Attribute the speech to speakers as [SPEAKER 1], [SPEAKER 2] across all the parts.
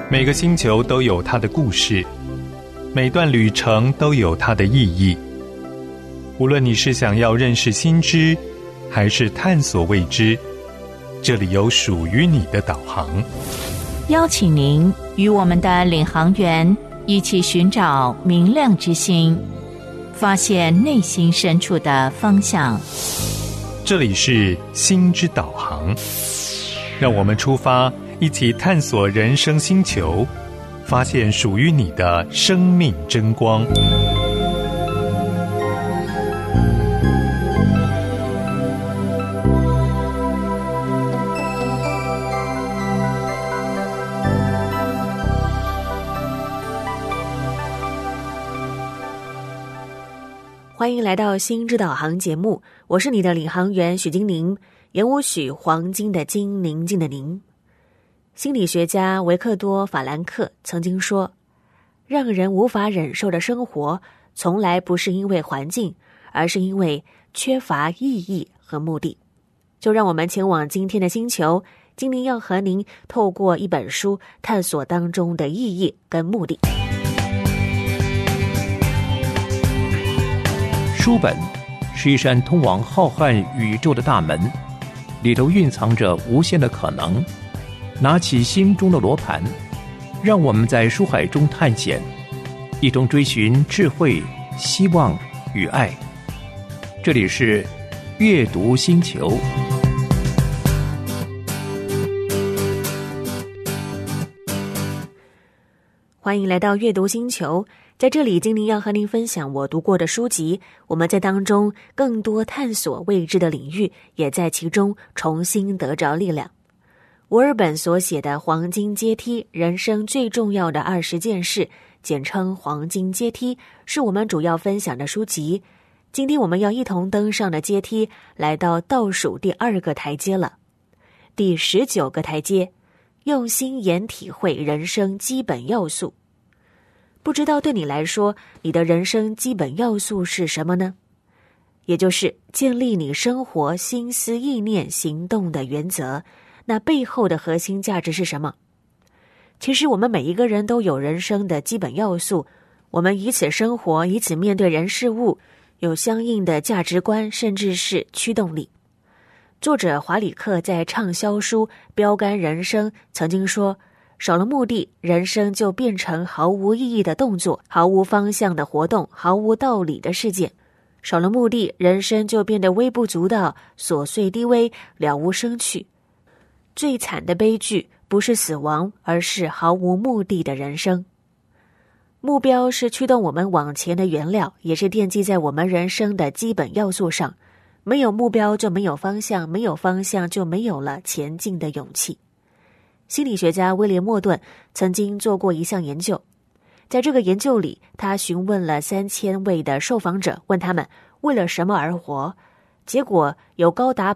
[SPEAKER 1] 每个星球都有它的故事，每段旅程都有它的意义。无论你是想要认识新知，还是探索未知，这里有属于你的导航。
[SPEAKER 2] 邀请您与我们的领航员一起寻找明亮之星，发现内心深处的方向。
[SPEAKER 1] 这里是心之导航，让我们出发，一起探索人生星球，发现属于你的生命真光。
[SPEAKER 3] 欢迎来到心之导航节目，我是你的领航员许金宁，言无许，黄金的金，宁静的宁。心理学家维克多·法兰克曾经说，让人无法忍受的生活从来不是因为环境，而是因为缺乏意义和目的。就让我们前往今天的星球，金宁要和您透过一本书探索当中的意义跟目的。
[SPEAKER 4] 书本是一扇通往浩瀚宇宙的大门，里头蕴藏着无限的可能。拿起心中的罗盘，让我们在书海中探险，一同追寻智慧、希望与爱。这里是阅读星球。
[SPEAKER 3] 欢迎来到阅读星球，在这里金宁要和您分享我读过的书籍，我们在当中更多探索未知的领域，也在其中重新得着力量。沃尔本所写的《黄金阶梯：人生最重要的20件事》，简称黄金阶梯，是我们主要分享的书籍。今天我们要一同登上的阶梯，来到倒数第2个台阶了。第19个台阶，用心研体会人生基本要素。不知道对你来说，你的人生基本要素是什么呢？也就是建立你生活、心思、意念、行动的原则。那背后的核心价值是什么？其实我们每一个人都有人生的基本要素，我们以此生活，以此面对人事物，有相应的价值观，甚至是驱动力。作者华里克在畅销书《标杆人生》曾经说，少了目的，人生就变成毫无意义的动作，毫无方向的活动，毫无道理的事件。少了目的，人生就变得微不足道，琐碎低微，了无生趣。最惨的悲剧不是死亡，而是毫无目的的人生。目标是驱动我们往前的原料，也是奠基在我们人生的基本要素上。没有目标就没有方向，没有方向就没有了前进的勇气。心理学家威廉·莫顿曾经做过一项研究，在这个研究里，他询问了3000位的受访者，问他们为了什么而活。结果有高达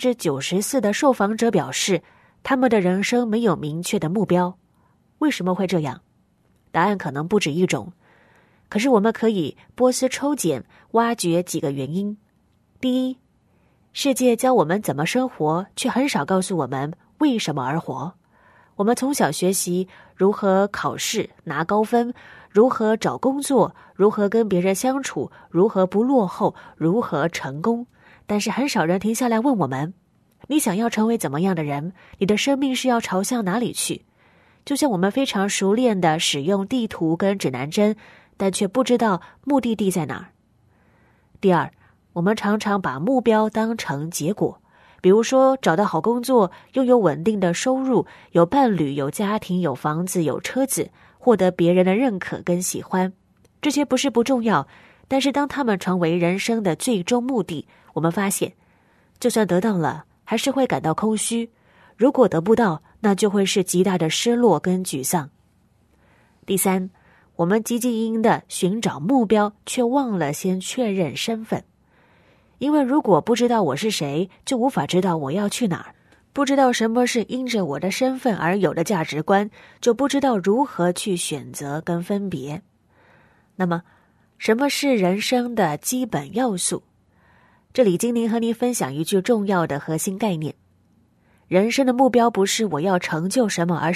[SPEAKER 3] 94%的受访者表示，他们的人生没有明确的目标。为什么会这样？答案可能不止一种，可是我们可以剥丝抽茧，挖掘几个原因。第一，世界教我们怎么生活，却很少告诉我们为什么而活。我们从小学习如何考试拿高分，如何找工作，如何跟别人相处，如何不落后，如何成功。但是很少人停下来问我们，你想要成为怎么样的人？你的生命是要朝向哪里去？就像我们非常熟练地使用地图跟指南针，但却不知道目的地在哪儿。第二，我们常常把目标当成结果，比如说找到好工作，拥有稳定的收入，有伴侣，有家庭，有房子，有车子，获得别人的认可跟喜欢。这些不是不重要，但是当他们成为人生的最终目的，我们发现就算得到了，还是会感到空虚。如果得不到，那就会是极大的失落跟沮丧。第三，我们汲汲营营地寻找目标，却忘了先确认身份。因为如果不知道我是谁，就无法知道我要去哪儿。不知道什么是因着我的身份而有的价值观，就不知道如何去选择跟分别。那么，什么是人生的基本要素？这里金宁和您分享一句重要的核心概念：人生的目标不是我要成就什么，而是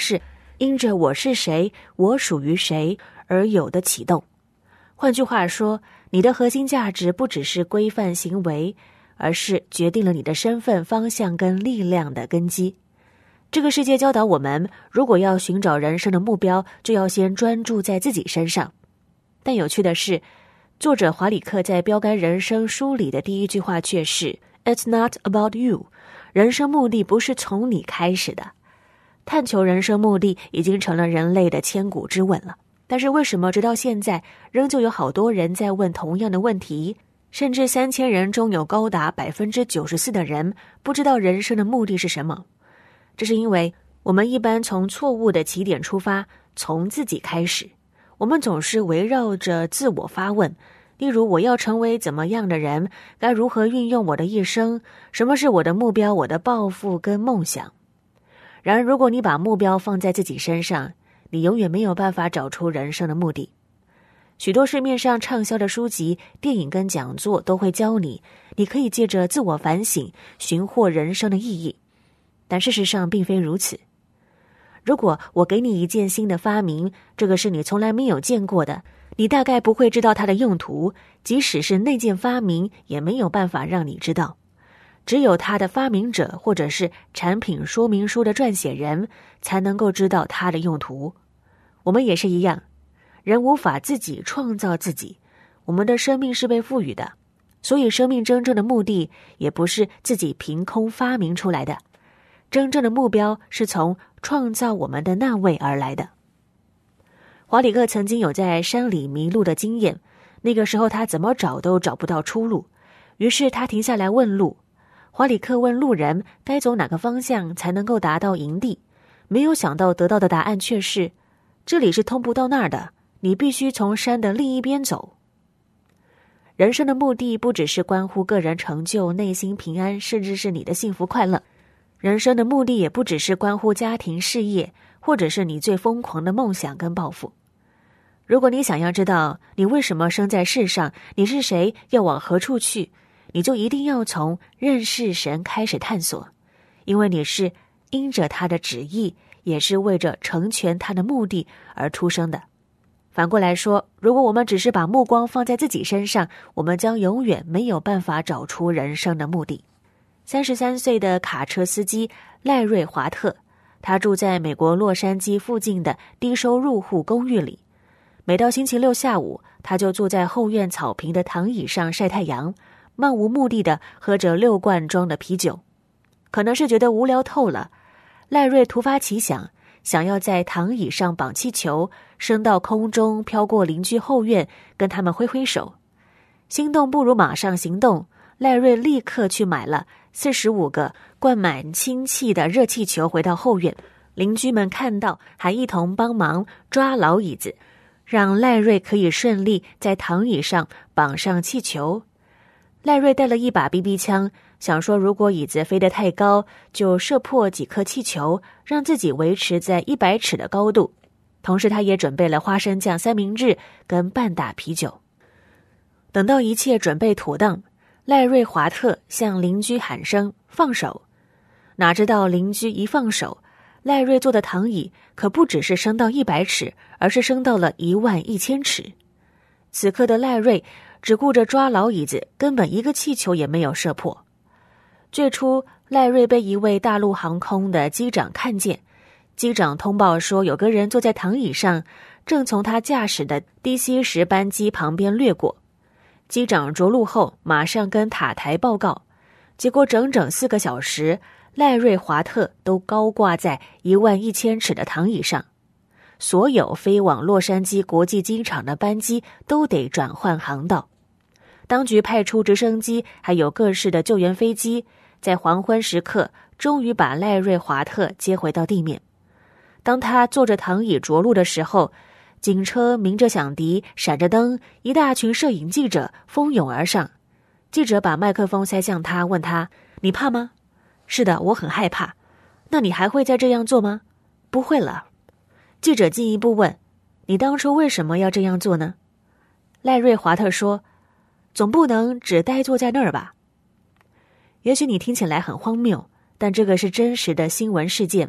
[SPEAKER 3] 因着我是谁，我属于谁而有的启动。换句话说，你的核心价值不只是规范行为，而是决定了你的身份方向跟力量的根基。这个世界教导我们，如果要寻找人生的目标，就要先专注在自己身上。但有趣的是，作者华里克在《标杆人生》书里的第一句话却是 It's not about you， 人生目的不是从你开始的。探求人生目的已经成了人类的千古之问了。但是为什么直到现在仍旧有好多人在问同样的问题，甚至3000人中有高达 94% 的人不知道人生的目的是什么？这是因为我们一般从错误的起点出发，从自己开始。我们总是围绕着自我发问，例如我要成为怎么样的人，该如何运用我的一生，什么是我的目标、我的抱负跟梦想。然而如果你把目标放在自己身上，你永远没有办法找出人生的目的。许多市面上畅销的书籍、电影跟讲座都会教你，你可以借着自我反省寻获人生的意义。但事实上并非如此。如果我给你一件新的发明，这个是你从来没有见过的，你大概不会知道它的用途，即使是那件发明也没有办法让你知道。只有它的发明者或者是产品说明书的撰写人才能够知道它的用途。我们也是一样，人无法自己创造自己，我们的生命是被赋予的，所以生命真正的目的也不是自己凭空发明出来的，真正的目标是从创造我们的那位而来的。华里克曾经有在山里迷路的经验，那个时候他怎么找都找不到出路，于是他停下来问路。华里克问路人该走哪个方向才能够达到营地，没有想到得到的答案却是，这里是通不到那儿的，你必须从山的另一边走。人生的目的不只是关乎个人成就、内心平安，甚至是你的幸福快乐。人生的目的也不只是关乎家庭、事业，或者是你最疯狂的梦想跟抱负。如果你想要知道你为什么生在世上，你是谁，要往何处去，你就一定要从认识神开始探索，因为你是因着他的旨意，也是为着成全他的目的而出生的。反过来说，如果我们只是把目光放在自己身上，我们将永远没有办法找出人生的目的。33岁的卡车司机赖瑞·华特，他住在美国洛杉矶附近的低收入户公寓里。每到星期六下午，他就坐在后院草坪的躺椅上晒太阳，漫无目的地喝着6罐装的啤酒。可能是觉得无聊透了，赖瑞突发奇想，想要在躺椅上绑气球，升到空中飘过邻居后院，跟他们挥挥手。心动不如马上行动，赖瑞立刻去买了45个灌满氢气的热气球，回到后院。邻居们看到，还一同帮忙抓牢椅子，让赖瑞可以顺利在躺椅上绑上气球。赖瑞带了一把 BB 枪，想说如果椅子飞得太高，就射破几颗气球，让自己维持在100尺的高度。同时他也准备了花生酱三明治跟半打啤酒。等到一切准备妥当，赖瑞·华特向邻居喊声放手。哪知道邻居一放手，赖瑞坐的躺椅可不只是升到100尺，而是升到了11000尺。此刻的赖瑞只顾着抓牢椅子，根本一个气球也没有射破。最初赖瑞被一位大陆航空的机长看见，机长通报说有个人坐在躺椅上，正从他驾驶的DC-10班机旁边掠过。机长着陆后马上跟塔台报告，结果整整4个小时，赖瑞·华特都高挂在11000尺的躺椅上。所有飞往洛杉矶国际机场的班机都得转换航道。当局派出直升机还有各式的救援飞机，在黄昏时刻终于把赖瑞·华特接回到地面。当他坐着躺椅着陆的时候，警车鸣着响笛，闪着灯，一大群摄影记者蜂拥而上。记者把麦克风塞向他，问他：你怕吗？是的，我很害怕。那你还会再这样做吗？不会了。记者进一步问：你当初为什么要这样做呢？赖瑞·华特说：总不能只呆坐在那儿吧。也许你听起来很荒谬，但这个是真实的新闻事件，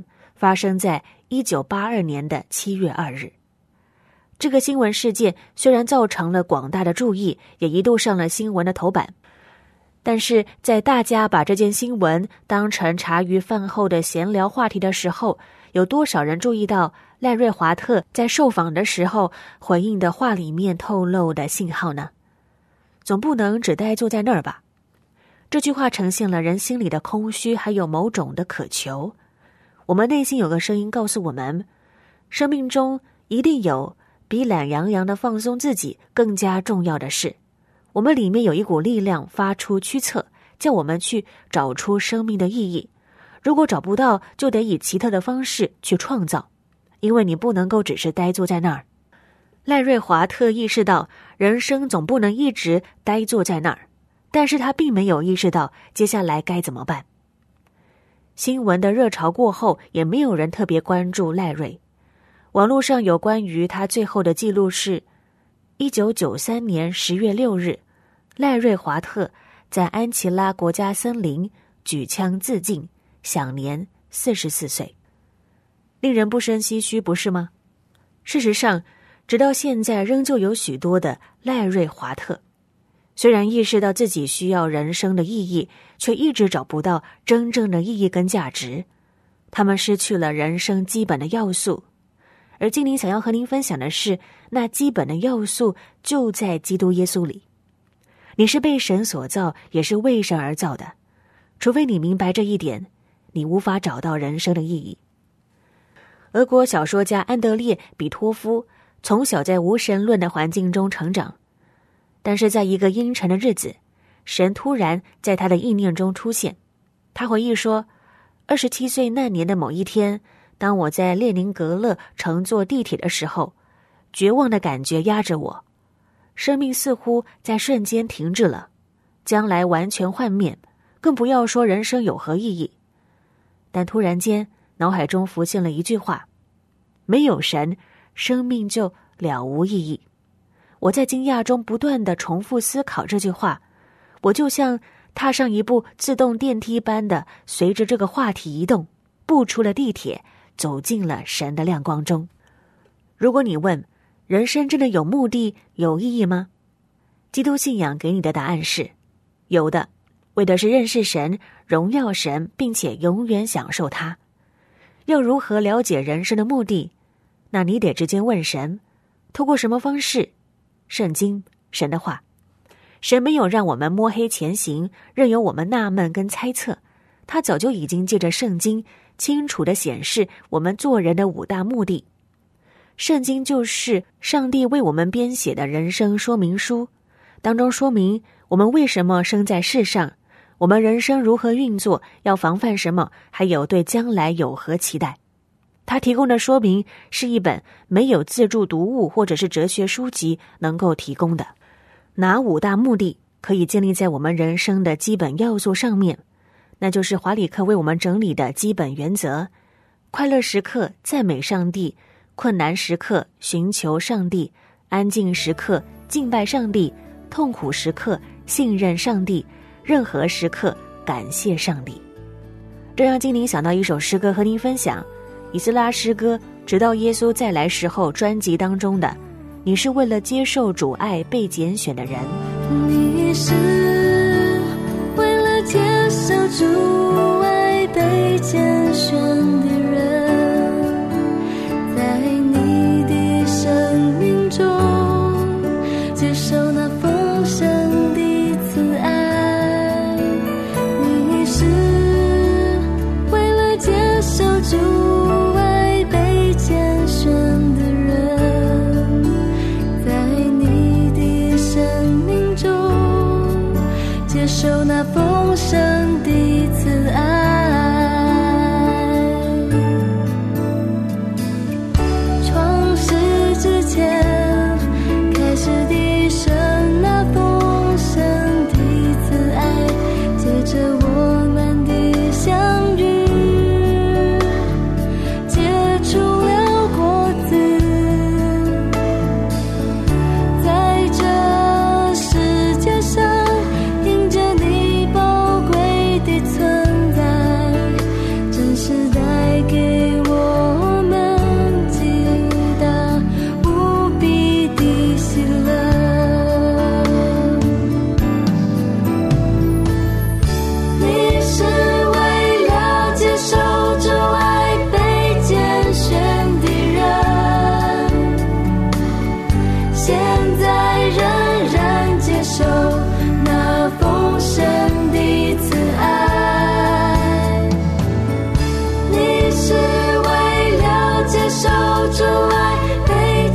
[SPEAKER 3] 发生在1982年的7月2日。这个新闻事件虽然造成了广大的注意，也一度上了新闻的头版，但是在大家把这件新闻当成茶余饭后的闲聊话题的时候，有多少人注意到赖瑞华特在受访的时候回应的话里面透露的信号呢？总不能只呆坐在那儿吧？这句话呈现了人心里的空虚，还有某种的渴求。我们内心有个声音告诉我们，生命中一定有比懒洋洋的放松自己更加重要的事。我们里面有一股力量发出驱策，叫我们去找出生命的意义。如果找不到，就得以奇特的方式去创造，因为你不能够只是呆坐在那儿。赖瑞华特意识到人生总不能一直呆坐在那儿，但是他并没有意识到接下来该怎么办。新闻的热潮过后，也没有人特别关注赖瑞。网络上有关于他最后的记录是1993年10月6日，赖瑞华特在安琪拉国家森林举枪自尽，享年44岁。令人不胜唏嘘，不是吗？事实上，直到现在仍旧有许多的赖瑞华特，虽然意识到自己需要人生的意义，却一直找不到真正的意义跟价值。他们失去了人生基本的要素，而今天想要和您分享的是，那基本的要素就在基督耶稣里。你是被神所造，也是为神而造的。除非你明白这一点，你无法找到人生的意义。俄国小说家安德烈·比托夫从小在无神论的环境中成长，但是在一个阴沉的日子，神突然在他的意念中出现。他回忆说，27岁那年的某一天，当我在列宁格勒乘坐地铁的时候，绝望的感觉压着我，生命似乎在瞬间停滞了，将来完全幻灭，更不要说人生有何意义。但突然间，脑海中浮现了一句话：没有神，生命就了无意义。我在惊讶中不断地重复思考这句话，我就像踏上一部自动电梯般的随着这个话题移动，步出了地铁，走进了神的亮光中。如果你问，人生真的有目的、有意义吗？基督信仰给你的答案是有的，为的是认识神、荣耀神，并且永远享受他。要如何了解人生的目的？那你得直接问神，透过什么方式？圣经，神的话。神没有让我们摸黑前行，任由我们纳闷跟猜测，他早就已经借着圣经清楚地显示我们做人的5大目的。圣经就是上帝为我们编写的人生说明书，当中说明我们为什么生在世上，我们人生如何运作，要防范什么，还有对将来有何期待。他提供的说明是一本没有自助读物或者是哲学书籍能够提供的。哪5大目的可以建立在我们人生的基本要素上面？那就是华里克为我们整理的基本原则：快乐时刻赞美上帝，困难时刻寻求上帝，安静时刻敬拜上帝，痛苦时刻信任上帝，任何时刻感谢上帝。这让精灵想到一首诗歌和您分享，以斯拉诗歌《直到耶稣再来时候》专辑当中的你是为了接受主爱被拣选的人，
[SPEAKER 5] 你是为了接受主爱被拣选的人，在你的生命中接受那丰盛的慈爱，你是为了接受主爱被拣选的人，在你的生命中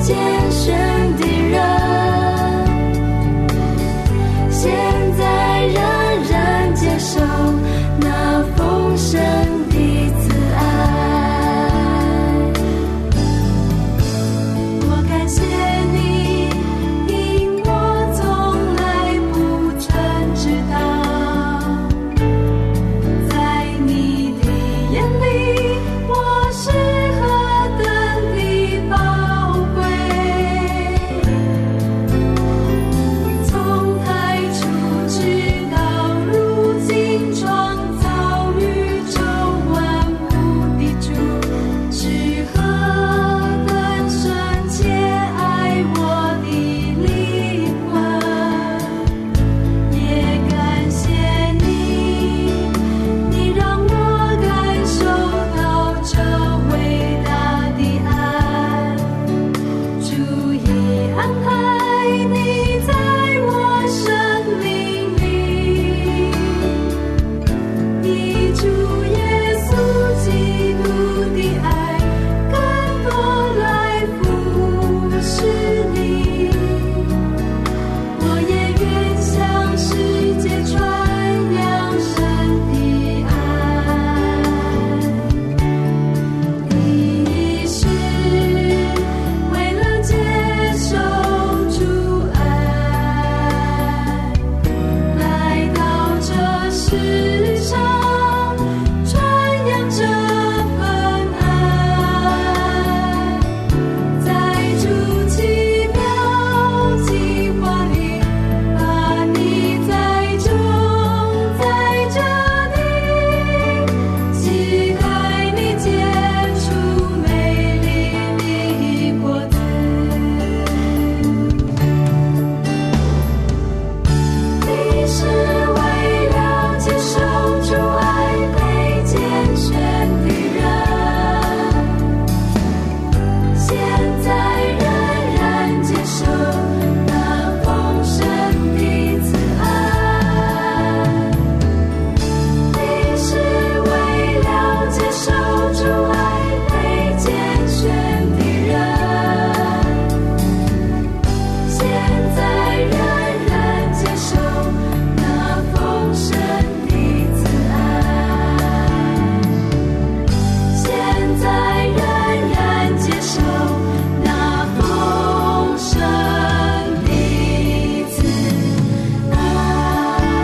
[SPEAKER 5] 拣选的人，现在仍然接受那丰盛的慈爱。我感谢你，因我从来不曾知道，在你的眼里我是何等的宝贵。从太初直到如今，创造宇宙万物的主，是何等深切爱我的灵魂。也感谢你，你让我感受到这伟大的爱。主已安排你在我生命里，以主耶稣基督的爱更多来服侍你。我也愿向世界传扬神的爱。你是为了接受主爱，来到这世上传扬这份爱，在主奇妙计划里，把你栽种在这里，期待你结出美丽的果子。你是为了接受主爱被拣选的人，现在仍然接受那丰盛的慈爱。你是为了接受主爱被拣选的人，现在仍然接受那丰盛的慈爱。现在仍然接受那丰盛的慈爱。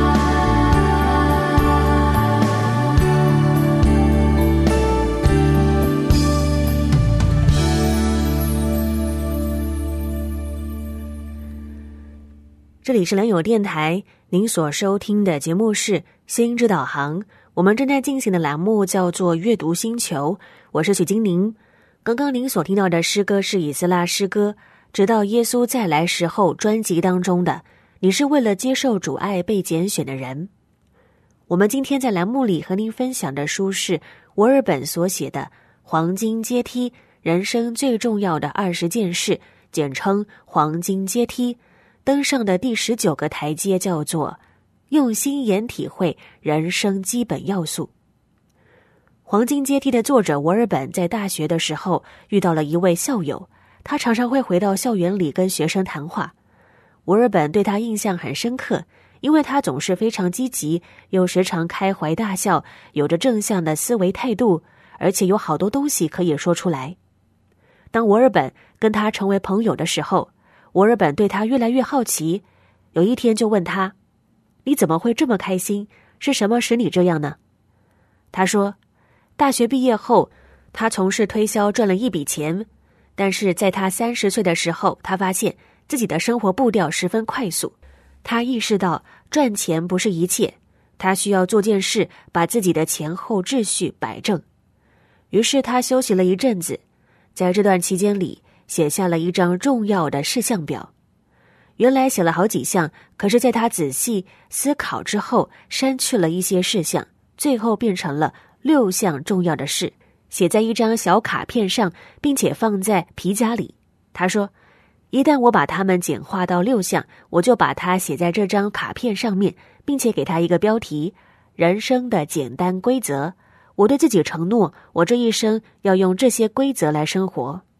[SPEAKER 3] 这里是良友电台，您所收听的节目是心之导航。我们正在进行的栏目叫做阅读星球，我是许金玲。刚刚您所听到的诗歌是以斯拉诗歌直到耶稣再来时候专辑当中的你是为了接受主爱被拣选的人。我们今天在栏目里和您分享的书是沃尔本所写的《黄金阶梯：人生最重要的20件事》，简称黄金阶梯。登上的第19个台阶叫做用心眼体会人生基本要素。黄金阶梯的作者沃尔本在大学的时候遇到了一位校友，他常常会回到校园里跟学生谈话。沃尔本对他印象很深刻，因为他总是非常积极，又时常开怀大笑，有着正向的思维态度，而且有好多东西可以说出来。当沃尔本跟他成为朋友的时候，沃尔本对他越来越好奇，有一天就问他：你怎么会这么开心？是什么使你这样呢？他说，大学毕业后，他从事推销赚了一笔钱，但是在他30岁的时候，他发现自己的生活步调十分快速。他意识到赚钱不是一切，他需要做件事，把自己的前后秩序摆正。于是他休息了一阵子，在这段期间里写下了一张重要的事项表。原来写了好几项，可是在他仔细思考之后，删去了一些事项，最后变成了6项重要的事，写在一张小卡片上，并且放在皮夹里。他说，一旦我把它们简化到6项，我就把它写在这张卡片上面，并且给它一个标题：人生的简单规则。我对自己承诺，我这一生要用这些规则来生活。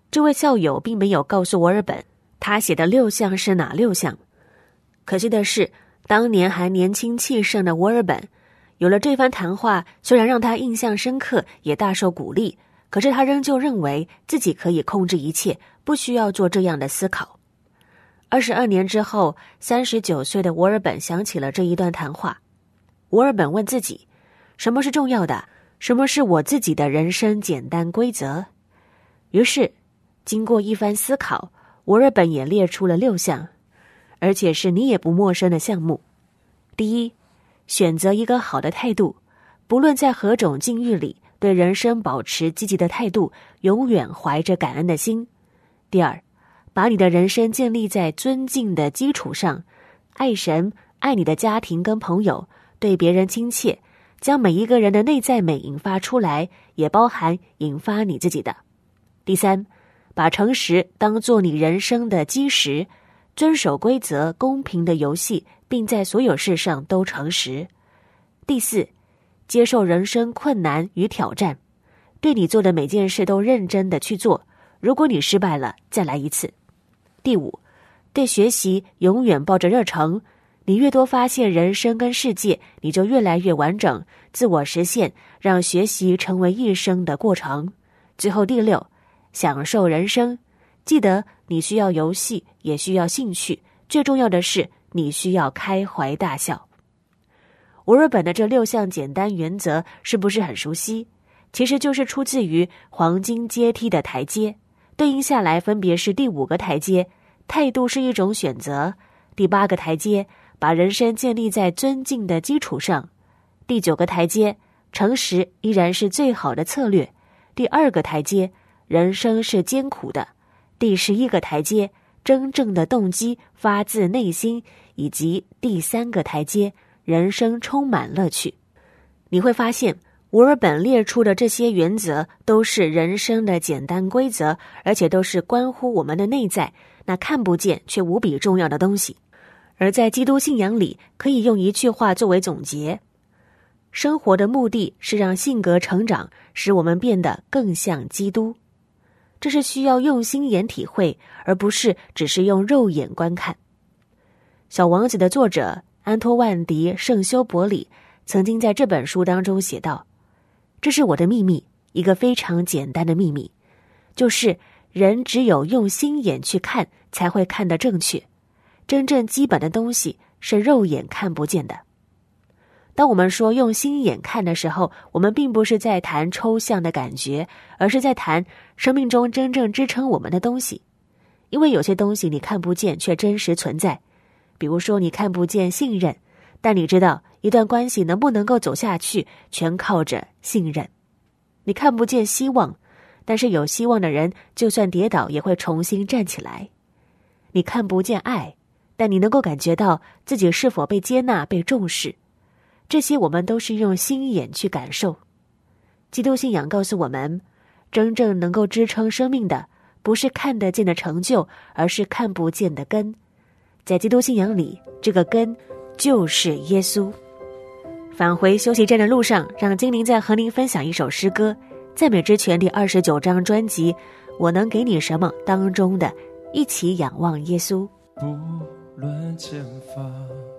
[SPEAKER 3] 这位校友并没有告诉沃尔本他写的6项是哪6项。可惜的是，当年还年轻气盛的沃尔本有了这番谈话，虽然让他印象深刻，也大受鼓励，可是他仍旧认为自己可以控制一切，不需要做这样的思考。22年之后，39岁的沃尔本想起了这一段谈话。沃尔本问自己，什么是重要的？什么是我自己的人生简单规则？于是经过一番思考，沃尔本也列出了6项，而且是你也不陌生的项目。第一，选择一个好的态度，不论在何种境遇里，对人生保持积极的态度，永远怀着感恩的心。第二，把你的人生建立在尊敬的基础上，爱神，爱你的家庭跟朋友，对别人亲切，将每一个人的内在美引发出来，也包含引发你自己的。第三，把诚实当作你人生的基石，遵守规则，公平的游戏，并在所有事上都诚实。第四，接受人生困难与挑战，对你做的每件事都认真的去做，如果你失败了，再来一次。第五，对学习永远抱着热诚，你越多发现人生跟世界，你就越来越完整，自我实现，让学习成为一生的过程。最后第六，享受人生，记得你需要游戏，也需要兴趣，最重要的是你需要开怀大笑。沃尔本的这6项简单原则是不是很熟悉？其实就是出自于黄金阶梯的台阶，对应下来分别是第5个台阶，态度是一种选择；第8个台阶，把人生建立在尊敬的基础上；第9个台阶，诚实依然是最好的策略；第2个台阶，人生是艰苦的；第11个台阶，真正的动机发自内心；以及第3个台阶，人生充满乐趣。你会发现，沃尔本列出的这些原则都是人生的简单规则，而且都是关乎我们的内在，那看不见却无比重要的东西。而在基督信仰里，可以用一句话作为总结：生活的目的是让性格成长，使我们变得更像基督。这是需要用心眼体会，而不是只是用肉眼观看。小王子的作者安托万迪·圣修伯里曾经在这本书当中写道，这是我的秘密，一个非常简单的秘密，就是人只有用心眼去看，才会看得正确。真正基本的东西是肉眼看不见的。当我们说用心眼看的时候，我们并不是在谈抽象的感觉，而是在谈生命中真正支撑我们的东西。因为有些东西你看不见却真实存在，比如说你看不见信任，但你知道一段关系能不能够走下去，全靠着信任。你看不见希望，但是有希望的人就算跌倒也会重新站起来。你看不见爱，但你能够感觉到自己是否被接纳、被重视。这些我们都是用心眼去感受。基督信仰告诉我们，真正能够支撑生命的，不是看得见的成就，而是看不见的根。在基督信仰里，这个根就是耶稣。返回休息站的路上，让精灵再和您分享一首诗歌，赞美之泉第29张专辑《我能给你什么》当中的一起仰望耶稣。
[SPEAKER 6] 不论前方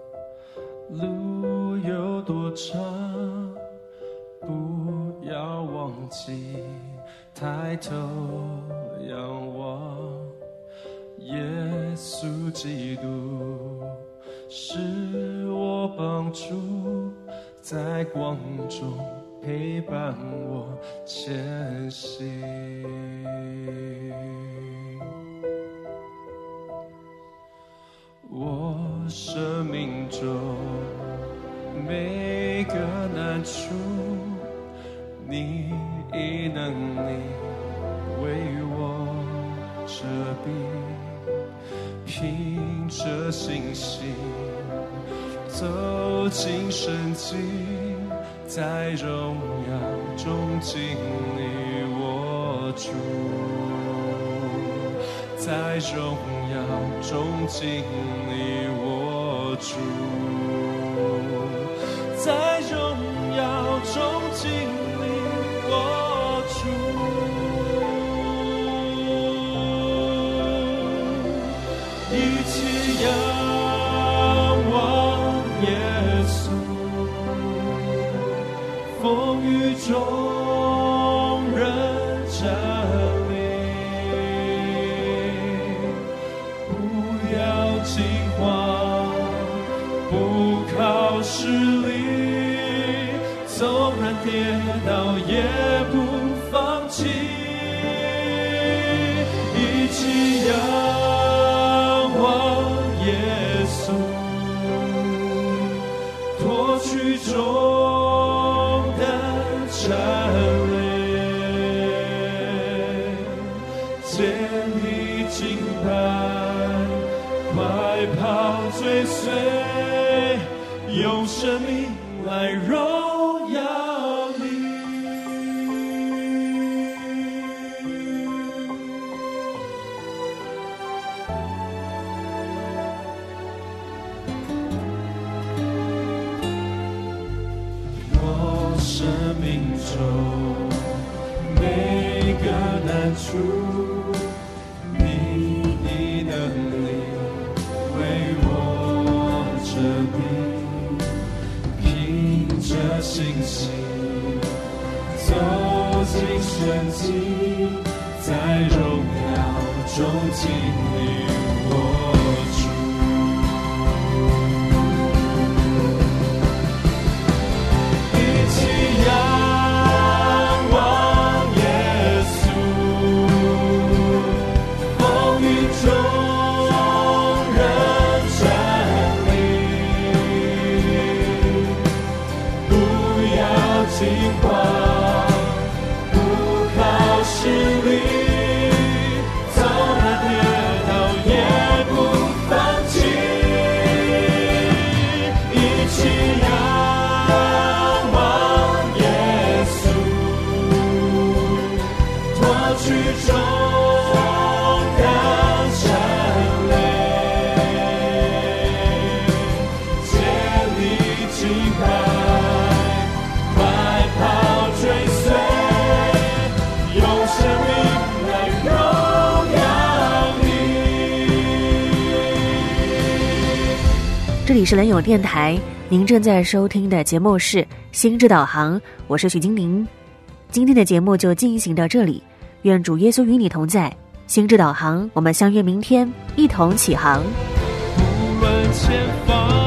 [SPEAKER 6] 路有多长，不要忘记抬头仰望耶稣基督，是我帮助，在光中陪伴我前行。我生命中每个难处，你以能力为我遮蔽，凭着信心走进圣境，在荣耀中经历我主，在荣耀中经历我主，在荣耀中经历我主。 跌倒也不放弃，一起仰望耶稣，脱去重担缠累，建立敬拜，快跑追随，用生命来荣耀你。我生命中每个难处，你的能力为我遮蔽，凭着信心走进圣境，在荣耀中经历我主。一起仰望耶稣，风雨中仍站立，不要惊慌，不靠势力，走那跌倒也不放弃，一起仰望耶稣，脱去重担缠累，建立敬拜，快跑追随，用生命来荣耀你。
[SPEAKER 3] 这里是人友电台，您正在收听的节目是心智导航，我是许金玲。今天的节目就进行到这里，愿主耶稣与你同在。心智导航，我们相约明天，一同起航。
[SPEAKER 6] 无论前方